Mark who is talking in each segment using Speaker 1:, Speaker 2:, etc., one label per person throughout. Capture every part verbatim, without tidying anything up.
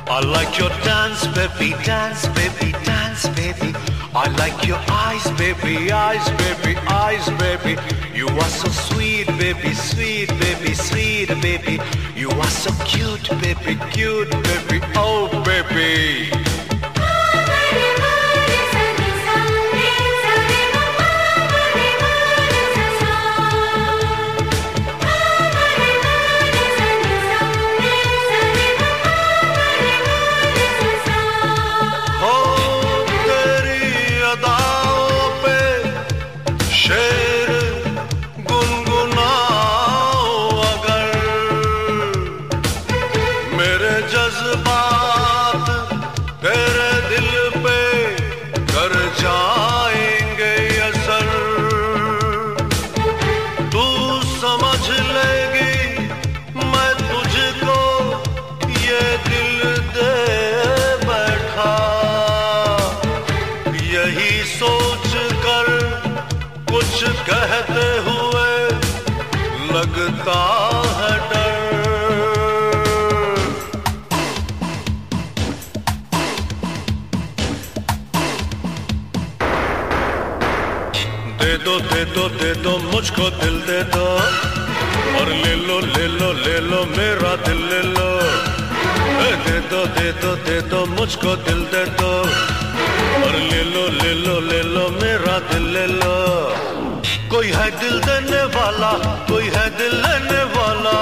Speaker 1: I like your dance, baby, dance, baby, dance, baby. I like your eyes, baby, eyes, baby, eyes, baby. You are so sweet, baby, sweet, baby, sweet, baby. You are so cute, baby, cute, baby, oh, baby. जज्बात तेरे दिल पे कर जाएंगे असर, तू समझ लेगी मैं तुझको ये दिल दे बैठा। यही सोच कर कुछ कहते हुए लगता है डर। दे दो दे दो दे दो मुझको दिल दे दो, और ले लो ले लो ले लो मेरा दिल ले लो। दे दो दे दो दे दो मुझको दिल दे दो, और ले लो ले लो ले लो मेरा दिल ले लो। कोई है दिल देने वाला, कोई है दिल लेने वाला,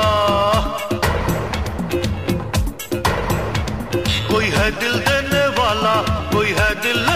Speaker 1: कोई है दिल देने वाला, कोई है दिल